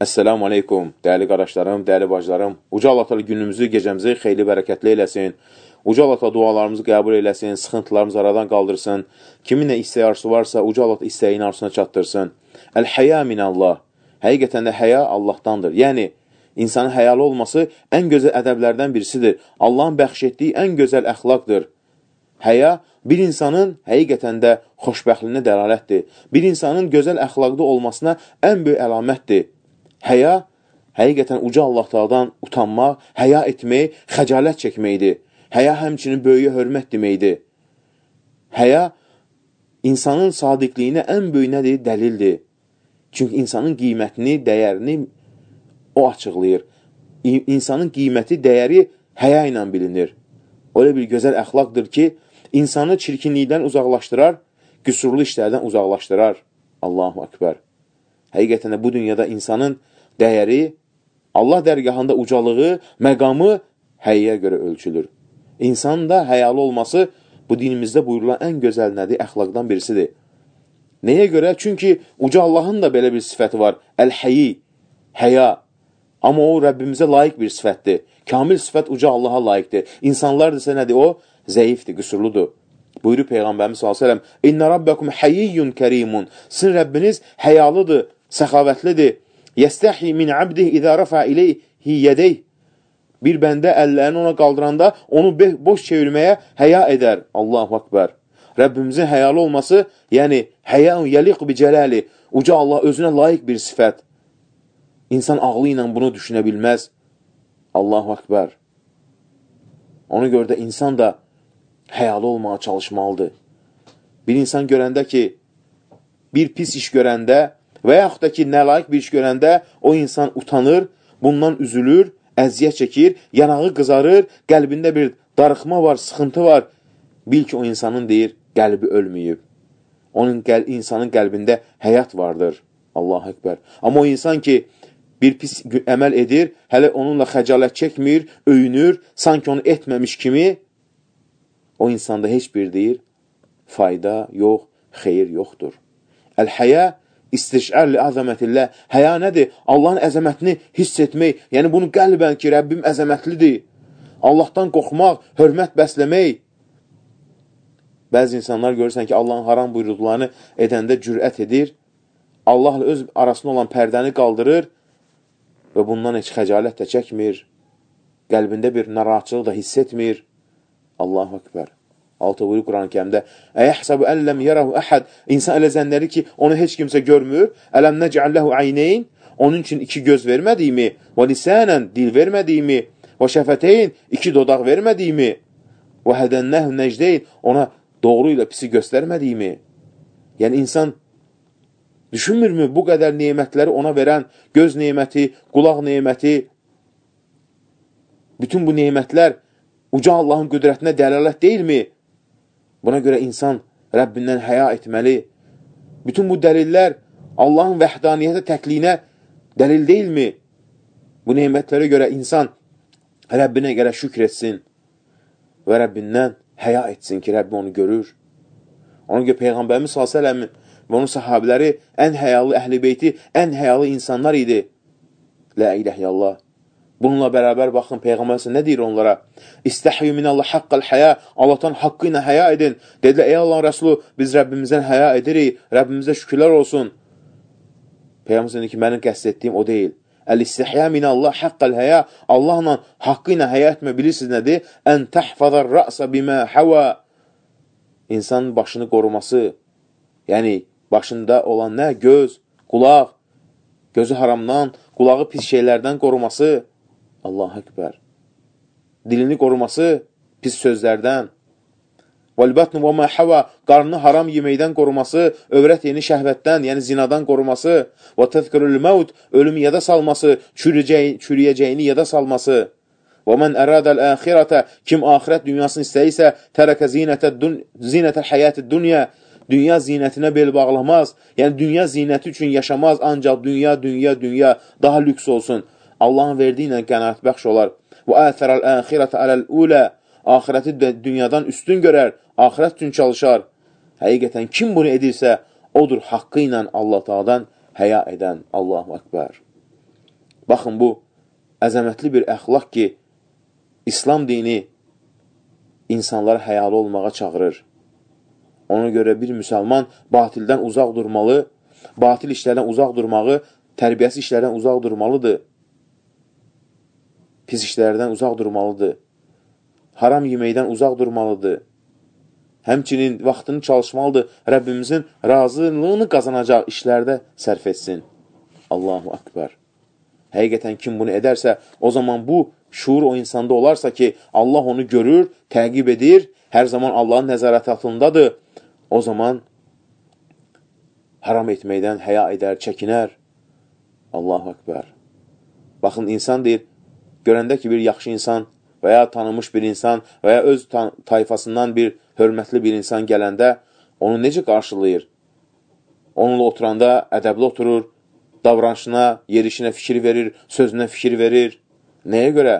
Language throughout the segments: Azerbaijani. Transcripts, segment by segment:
Əssəlamu aleykum, dəyərli qardaşlarım, dəyərli bacılarım. Uca Allah Teala günümüzü, gecəmizi xeyli bərəkətli eləsin. Uca Allah Teala dualarımızı qəbul eləsin, sıxıntılarımızı aradan qaldırsın. Kimin nə istəyi arzusu varsa, Uca Allah istəyini arzusuna çatdırsın. Əl-həya minəllah. Həqiqətən də həya Allahdandır. Yəni, insanın həyalı olması ən gözəl ədəblərdən birisidir. Allahın bəxş etdiyi ən gözəl əxlaqdır. Həya bir insanın həqiqətən də xoşbəxtliyinə dəlalətdir. Bir insanın gözəl əxlaqda olmasına ən böyük əlamətdir. Həya, həqiqətən uca Allah Taala'dan utanmaq, həya etmək, xəcalət çəkməkdir. Həya həmçinin böyüyə hörmət deməkdir. Həya, insanın sadiqliyinə ən böyük nədir? Dəlildir. Çünki insanın qiymətini, dəyərini o açıqlayır. İnsanın qiyməti, dəyəri həya ilə bilinir. Öyle bir gözəl əxlaqdır ki, insanı çirkinlikdən uzaqlaşdırar, qüsurlu işlərdən uzaqlaşdırar. Allahu Ekber. Həqiqətən də bu dünyada insanın dəyəri, Allah dərgahında ucalığı, məqamı həyyə görə ölçülür. İnsanın da həyalı olması bu dinimizdə buyurulan ən gözəl nədir? Əxlaqdan birisidir. Nəyə görə? Çünki uca Allahın da belə bir sifəti var. Əl-həyi, həya. Amma o Rəbbimizə layiq bir sifətdir. Kamil sifət uca Allaha layiqdir. İnsanlar desə nədir? O zəifdir, qüsurludur. Buyurur Peyğəmbərimiz s.ə.v. İnnə rabbəkum həyiyyun kərimun. Sizin Rəbbiniz həyalıdır, səxavətlidir. Yəstəhi min abdih izə rəfə iləyhi yədeyh. Bir bəndə əllərini ona qaldıranda onu boş çevirməyə həya edər. Allahu Akbar. Rəbbimizin həyalı olması, yəni həyəun yəliq bi cələli. Uca Allah özünə layiq bir sifət. İnsan ağlı ilə bunu düşünə bilməz. Allahu Akbar. Ona görə də insan da həyalı olmağa çalışmalıdır. Bir insan görəndə ki, bir pis iş görəndə və yaxud da ki, nəlayiq bir iş görəndə o insan utanır, bundan üzülür, əziyyət çəkir, yanağı qızarır, qəlbində bir darıxma var, sıxıntı var. Bil ki, o insanın deyir, qəlbi ölməyib. İnsanın qəlbində həyat vardır. Allahu Ekber. Amma o insan ki, bir pis əməl edir, hələ onunla xəcalət çəkmir, öyünür, sanki onu etməmiş kimi, o insanda heç bir deyir, fayda yox, xeyir yoxdur. Əl-həyə istişərli əzəmətillə. Həya nədir? Allahın əzəmətini hiss etmək. Yəni bunu qəlbən ki, Rəbbim əzəmətlidir. Allahdan qorxmaq, hörmət bəsləmək. Bəzi insanlar görürsən ki, Allahın haram buyurduqlarını edəndə cürət edir. Allahla öz arasında olan pərdəni qaldırır və bundan heç xəcalət də çəkmir. Qəlbində bir narahatçılıq da hiss etmir. Allahu Ekber. Altı buyur Quran-ı Kərimdə. Əyəhsəbu əlləm yərəhu əhəd. İnsan elə zənnəri ki, onu heç kimsə görmür. Ələm nəcəlləhu əyneyn. Onun üçün iki göz vermədiyimi, və lisənən dil vermədiyimi, və şəfəteyn iki dodaq vermədiyimi, və hədənnəhu nəcdeyn ona doğru ilə pisi göstərmədiyimi. Yəni insan düşünmürmü bu qədər nemətləri ona verən göz neməti, qulaq neməti, bütün bu nemətlər uca Allahın qüdrətinə dəlalət deyilmi? Buna görə insan Rəbbindən həya etməli. Bütün bu dəlillər Allahın vəhdaniyyətə təkliyinə dəlil deyilmi? Bu nemətlərə görə insan Rəbbinə görə şükr etsin və Rəbbindən həya etsin ki, Rəbbi onu görür. Ona görə Peyğəmbərimiz s.ə.v və onun sahabiləri ən həyalı əhl-i beyti, ən həyalı insanlar idi. La iləh illallah. Bununla bərabər baxın, Peyğəmbər nə deyir onlara? İstəhiyyu minəllah haqqal həya. Allahdan haqqı ilə həya edin. Dedilər, ey Allahın Rəsulu, biz Rəbbimizdən həya edirik. Rəbbimizə şükürlər olsun. Peyğəmbər dedi ki, mənim qəsd etdiyim o deyil. Əl-istihya minəllah haqqal həya. Allahla haqqı ilə həya etmə bilirsiniz nədir? Ən təhfəzər rəsə bimə həvə. İnsanın başını qoruması. Yəni, başında olan nə? Göz, qulaq, gözü haramdan, qulağı pis şeylərdən qoruması. Allahu Ekber. Dilini qoruması pis sözlərdən. Vəl-bətnu və mə həvə, qarnını haram yeməkdən qoruması, övrət yeni şəhvətdən, yəni zinadan qoruması. Və təzkirül məvd, ölümü yada salması, çürüyəcəyini yada salması. Və mən ərədəl əxirətə, kim axirət dünyasını istəyirsə, tərəkə zinətəl həyəti dünya, dünya zinətinə bel bağlamaz. Yəni dünya zinəti üçün yaşamaz, ancaq dünya daha lüks olsun. Allahın verdiyi ilə qənaətbəxş olar. Və əthərəl əxirətə ələl-ulə, axirəti dünyadan üstün görər, axirət üçün çalışar. Həqiqətən kim bunu edirsə, odur haqqı ilə Allah Taala'dan həya edən. Allahu Ekber. Baxın, bu əzəmətli bir əxlaq ki, İslam dini insanlara həyalı olmağa çağırır. Ona görə bir müsəlman batildən uzaq durmalı, batil işlərdən uzaq durmağı, tərbiyəsi işlərdən uzaq durmalıdır. Pis işlərdən uzaq durmalıdır. Haram yeməkdən uzaq durmalıdır. Həmçinin vaxtını çalışmalıdır. Rəbbimizin razılığını qazanacaq işlərdə sərf etsin. Allahu Akbar. Həqiqətən kim bunu edərsə, o zaman bu şuur o insanda olarsa ki, Allah onu görür, təqib edir, hər zaman Allahın nəzarəti altındadır. O zaman haram etməkdən həya edər, çəkinər. Allahu Akbar. Baxın, insan deyir, görəndə ki, bir yaxşı insan və ya tanımış bir insan və ya öz tayfasından bir hörmətli bir insan gələndə onu necə qarşılayır? Onunla oturanda ədəbli oturur, davranışına, yerişinə fikir verir, sözünə fikir verir. Nəyə görə?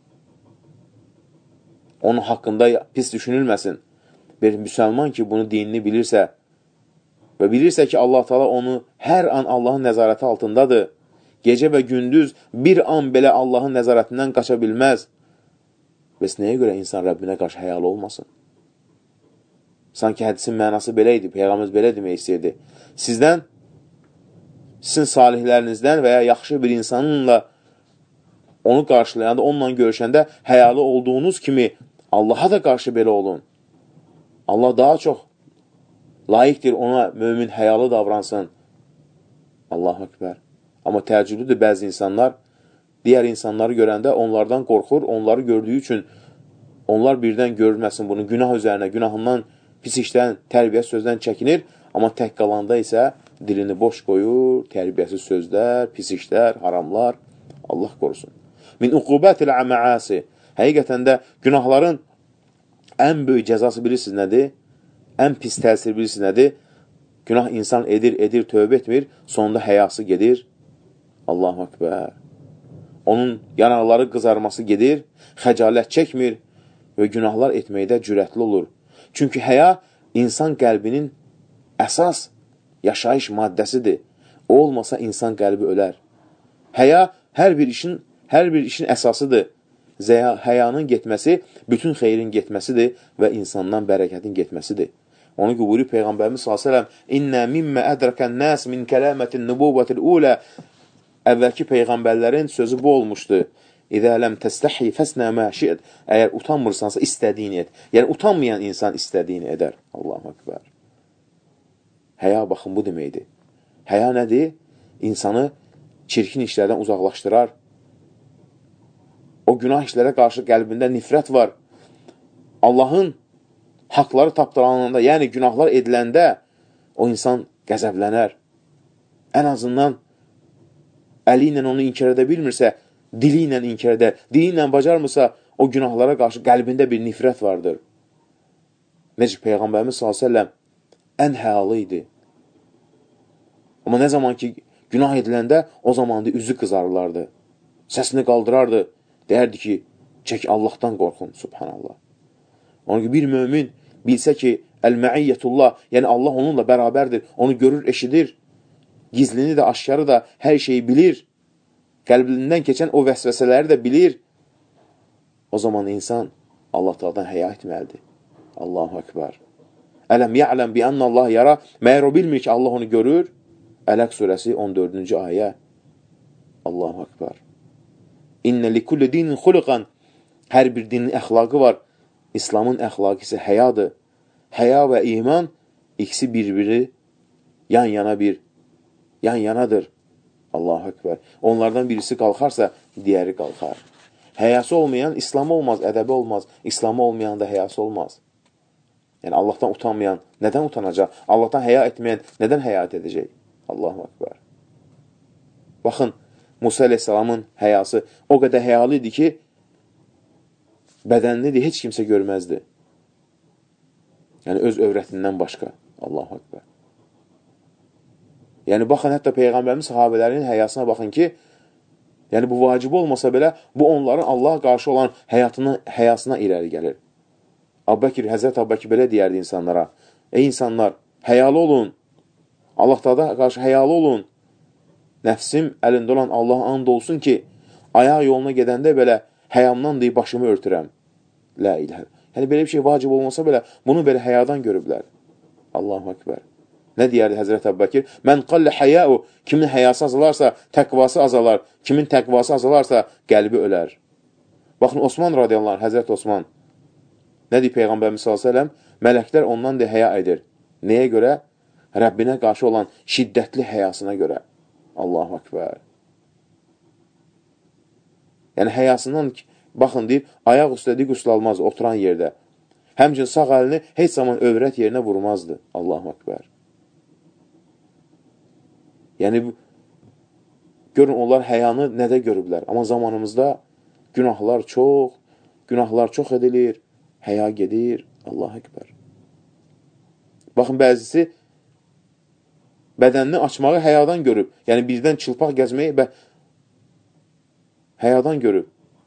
Onun haqqında pis düşünülməsin. Bir müsəlman ki, bunu dinini bilirsə və bilirsə ki, Allah Teala onu hər an Allahın nəzarəti altındadır. Gecə və gündüz bir an belə Allahın nəzarətindən qaça bilməz. Bəs nəyə görə insan Rəbbinə qarşı həyalı olmasın? Sanki hədisin mənası belə idi, Peyğəmbər belə demək istəyirdi. Sizin salihlərinizdən və ya yaxşı bir insanınla onu qarşılayanda, onunla görüşəndə həyalı olduğunuz kimi Allaha da qarşı belə olun. Allah daha çox layiqdir ona mömin həyalı davransın. Allahu Ekber. Amma təəccüblüdür, bəzi insanlar digər insanları görəndə onlardan qorxur, onları gördüyü üçün onlar birdən görməsin bunu, günah üzərinə, günahından, pis işdən, tərbiyə sözdən çəkinir, amma tək qalanda isə dilini boş qoyur, tərbiyəsiz sözlər, pis işlər, haramlar, Allah qorusun. Min uqubətil məasi. Həqiqətən də günahların ən böyük cəzası bilirsiniz nədir? Ən pis təsir bilirsiniz nədir? Günah insan edir, tövbə etmir, sonunda həyası gedir. Allahu Ekber. Onun yanaqları qızarması gedir, xəcalət çəkmir və günahlar etməkdə cürətli olur. Çünki həya insan qəlbinin əsas yaşayış maddəsidir. O olmasa insan qəlbi ölər. Həya hər bir işin əsasıdır. Həyanın getməsi bütün xeyrin getməsidir və insandan bərəkətin getməsidir. Onu ki, buyuruyor Peyğəmbərimiz s.ə.v. İnnə mimmə ədrəkən nəs min kələmətin nübuvətil ulə. Əvvəlki Peyğəmbərlərin sözü bu olmuşdu. İzə ləm təstəhi fəsnə mə şi'd. Əgər utanmırsansa istədiyini et. Yəni, utanmayan insan istədiyini edər. Allahu Ekber. Həya, baxın, bu deməkdir. Həya nədir? İnsanı çirkin işlərdən uzaqlaşdırar. O günah işlərə qarşı qəlbində nifrət var. Allahın haqları tapdıranında, yəni günahlar ediləndə o insan qəzəblənər. Ən azından əli ilə onu inkar edə bilmirsə, dili ilə inkar edə, dili ilə bacarmırsa, o günahlara qarşı qəlbində bir nifrət vardır. Necə Peyğəmbərimiz s.ə.v. ən həyalı idi. Amma nə zaman ki, günah ediləndə, o zaman da üzü qızarlardı. Səsini qaldırardı. Deyərdi ki, çək Allahdan qorxun, subhanallah. Onun ki, bir mömin bilsə ki, əl-məiyyətullah, yəni Allah onunla bərabərdir, onu görür, eşidir, gizlini də, aşkarı da, hər şeyi bilir, qəlbindən keçən o vəsvəsələri də bilir, o zaman insan Allah Taala'dan həya etməlidir. Allahu Ekber. Ələm ya'ləm bi ənə Allah yara, məyər o bilmir ki, Allah onu görür? Ələq surəsi 14-cü ayə. Allahu Ekber. İnnə likulli dinin xuluqan. Hər bir dinin əxlaqı var. İslamın əxlaqı isə həyadır. Həya və iman ikisi bir-biri yan-yanadır. Allahu Ekber. Onlardan birisi qalxarsa, digəri qalxar. Həyası olmayan İslamı olmaz, ədəbi olmaz. İslamı olmayan da həyası olmaz. Yəni, Allahdan utanmayan nədən utanacaq? Allahdan həya etməyən nədən həyat edəcək? Allahu Ekber. Baxın, Musa əleyhissalamın həyası o qədər həyalı idi ki, bədənini heç kimsə görməzdi. Yəni, öz övrətindən başqa. Allahu Ekber. Yəni, baxın, hətta Peyğəmbərimiz sahabələrinin həyasına baxın ki, yəni, bu vacib olmasa belə, bu onların Allaha qarşı olan həyasına irəli gəlir. Həzrət Əbubəkir belə deyərdi insanlara. Ey insanlar, həyalı olun. Allah Teala'ya qarşı həyalı olun. Nəfsim əlində olan Allaha and olsun ki, ayaq yoluna gedəndə belə həyamdan deyib başımı örtürəm. La ilahə. Yəni, belə bir şey vacib olmasa belə, bunu belə həyadan görüblər. Allahu Ekber. Nə deyərdi Həzrət Əbubəkir? Mən qallə həyəu, kimin həyası azalarsa, təqvası azalar, kimin təqvası azalarsa, qəlbi ölər. Baxın, Osman radiyallahu anh, Həzrət Osman, nə deyir Peyğəmbərimiz s.ə.v? Mələklər ondan da həya edir. Nəyə görə? Rəbbinə qarşı olan şiddətli həyasına görə. Allahu Ekber. Yəni, həyasından, baxın deyir, ayaq üstədiyi quslanmaz, oturan yerdə. Həmçin sağ əlini heç zaman övrət yerinə vurmazdı. Allahu Ekber. Yəni, görün, onlar həyanı nədə görüblər? Amma zamanımızda günahlar çox edilir, həya gedir. Allahu Ekber. Baxın, bəzisi bədənini açmağı həyadan görüb. Yəni, birdən çılpaq gəzməyi həyadan görüb.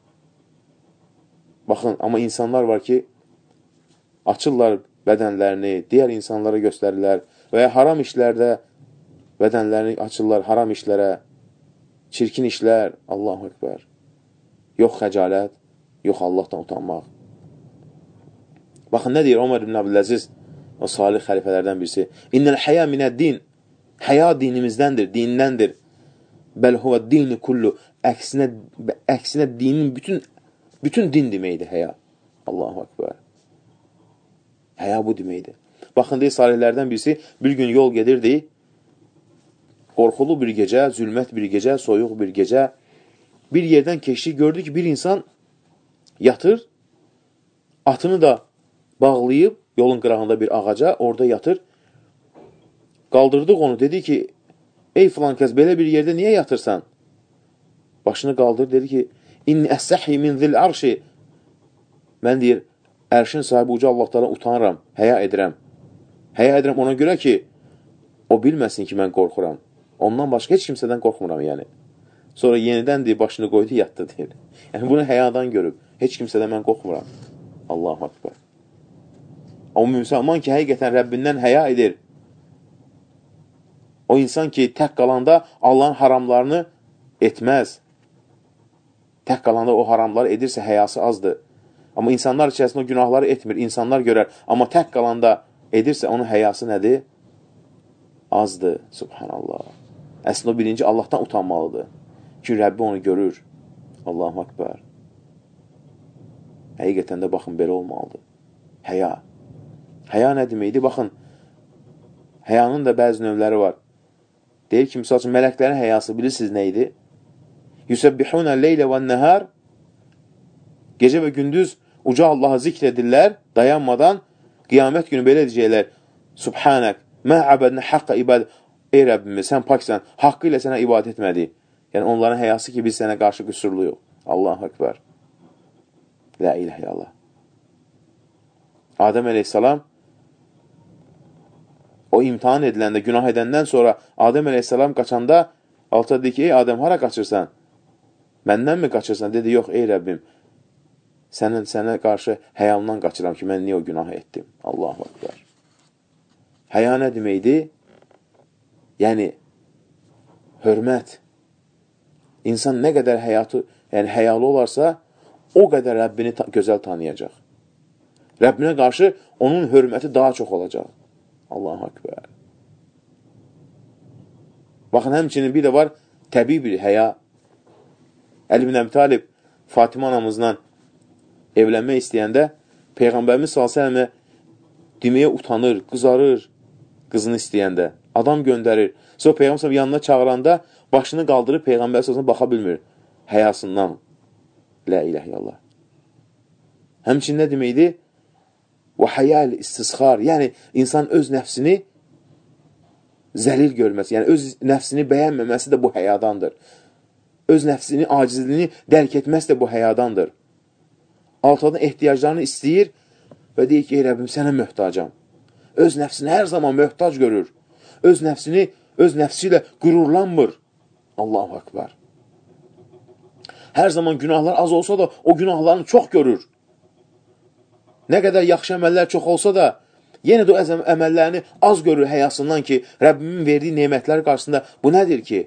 Baxın, amma insanlar var ki, açırlar bədənlərini, digər insanlara göstərirlər və ya haram işlərdə bədənlərini açırlar, haram işlərə, çirkin işlər, Allahu Ekber. Yox xəcalət, yox Allahdan utanmaq. Baxın, nə deyir Ömər ibn Abdüləziz, o salih xəlifələrdən birisi? İnnəl həyə minəd-din. Həya dinimizdəndir, dindəndir. Bəl huvə dini kullu. Əksinə dinin bütün din deməkdir həya. Allahu Ekber. Həya bu deməkdir. Baxın, deyir, salihlərdən birisi bir gün yol gedirdi. Qorxulu bir gecə, zülmət bir gecə, soyuq bir gecə. Bir yerdən keçdi, gördü ki, bir insan yatır, atını da bağlayıb, yolun qırağında bir ağaca, orada yatır. Qaldırdıq onu, dedi ki, ey filan kəs, belə bir yerdə niyə yatırsan? Başını qaldırdı, dedi ki, inni əs-səhi min zil arşi. Mən deyir, ərşin sahibi uca Allahdan utanıram, həya edirəm. Həya edirəm ona görə ki, o bilməsin ki, mən qorxuram. Ondan başqa heç kimsədən qorxmuram, yəni. Sonra yenidən deyir, başını qoydu, yatdı, deyir. Yəni, bunu həyadan görüb. Heç kimsədən mən qorxmuram. Allahu Ekber. O müsəlman ki, həqiqətən Rəbbindən həya edir. O insan ki, tək qalanda Allahın haramlarını etməz. Tək qalanda o haramları edirsə, həyası azdır. Amma insanlar içərisində o günahları etmir, insanlar görər. Amma tək qalanda edirsə, onun həyası nədir? Azdır, subhanallah. Əslində o birinci Allahdan utanmalıdır. Ki, Rəbbi onu görür. Allahu Ekber. Həqiqətən də baxın, belə olmalıdır. Həya. Həya nə deməkdir? Baxın, həyanın da bəzi növləri var. Deyir ki, misal üçün, mələklərin həyası bilirsiniz nə idi? Yüsəbbihunə leylə və nəhər. Gecə və gündüz uca Allahı zikr edirlər, dayanmadan qiyamət günü belə edəcəklər. Subhanək, mə əbədnə haqqa ibadə. Ey Rəbbimiz, sən paksan, haqqı ilə sənə ibadət etmədik. Yəni, onların həyası ki, biz sənə qarşı qüsurluyuq. Allahu Ekber. La ilahe illallah. Adəm əleyhissalam o imtihan ediləndə, günah edəndən sonra Adəm əleyhissalam qaçanda alta dedi ki, ey Adəm, hara qaçırsan? Məndən mi qaçırsan? Dedi, yox, ey Rəbbim, sənə qarşı həyamdan qaçıram ki, mən niyə o günah etdim? Allahu Ekber. Həya nə deməkdir? Yəni, hörmət. İnsan nə qədər həyalı olarsa, o qədər Rəbbini gözəl tanıyacaq. Rəbbinə qarşı onun hörməti daha çox olacaq. Allahu Ekber. Baxın, həmçinin bir də var, təbii bir həya. Əli ibn Əbi Talib Fatimə anamızla evlənmək istəyəndə Peyğəmbərimiz s.ə.və deməyə utanır, qızarır qızını istəyəndə. Adam göndərir. Sonra Peyğəmbər yanına çağıranda başını qaldırıb Peyğəmbər s.ə.və baxa bilmir. Həyasından. La ilahe illallah. Həmçin nə deməkdir? Və həyal istisxar. Yəni, insan öz nəfsini zəlil görməsi, yəni öz nəfsini bəyənməməsi də bu həyadandır. Öz nəfsini, acizliyini dərk etməsi də bu həyadandır. Altadan ehtiyaclarını istəyir və deyir ki, ey Rəbbim, sənə möhtacam. Öz nəfsini hər zaman möhtac görür. Öz nəfsi ilə qürurlanmır. Allahu Ekber. Hər zaman günahlar az olsa da o günahlarını çox görür. Nə qədər yaxşı əməllər çox olsa da yenə də o əməllərini az görür həyasından ki, Rəbbimin verdiyi nemətlər qarşısında bu nədir ki?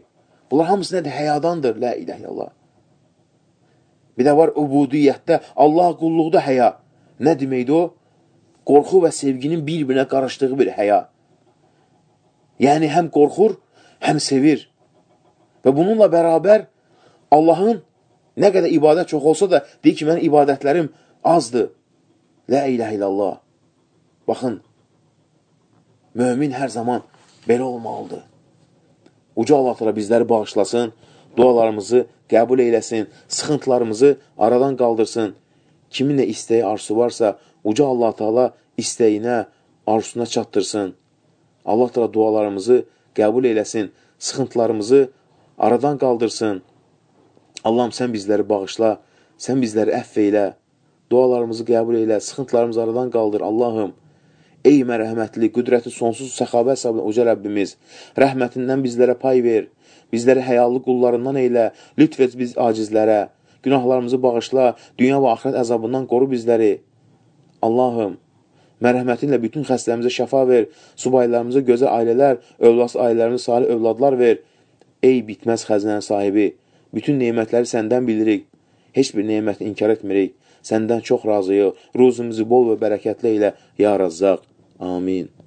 Bunlar hamısı nədir? Həyadandır. La ilahe illallah. Bir də var ubudiyyətdə, Allah qulluqda həya. Nə deməkdir o? Qorxu və sevginin bir-birinə qarışdığı bir həya. Yəni, həm qorxur, həm sevir. Və bununla bərabər Allahın nə qədər ibadət çox olsa da, deyir ki, mənim ibadətlərim azdır. La ilahe illallah. Baxın, mömin hər zaman belə olmalıdır. Uca Allah təala bizləri bağışlasın, dualarımızı qəbul eyləsin, sıxıntılarımızı aradan qaldırsın. Kimin nə istəyi, arzusu varsa, Uca Allah təala istəyinə, arzusuna çatdırsın. Allah təala dualarımızı qəbul eyləsin, sıxıntılarımızı aradan qaldırsın. Allahım, sən bizləri bağışla, sən bizləri əfv eylə, dualarımızı qəbul eylə, sıxıntılarımızı aradan qaldır. Allahım, ey mərhəmətli, qüdrəti sonsuz səxavə hesabına uca Rəbbimiz, rəhmətindən bizlərə pay ver, bizləri həyalı qullarından eylə, lütf et biz acizlərə, günahlarımızı bağışla, dünya və axirət əzabından qoru bizləri. Allahım, mərhəmətinlə bütün xəstələrimizə şəfa ver, subaylarımıza gözəl ailələr, övladsız ailələrimiz salih övladlar ver. Ey bitməz xəzinənin sahibi, bütün nemətləri səndən bilirik, heç bir neməti inkar etmirik, səndən çox razıyıq, ruzumuzu bol və bərəkətli ilə, ya Razzaq. Amin.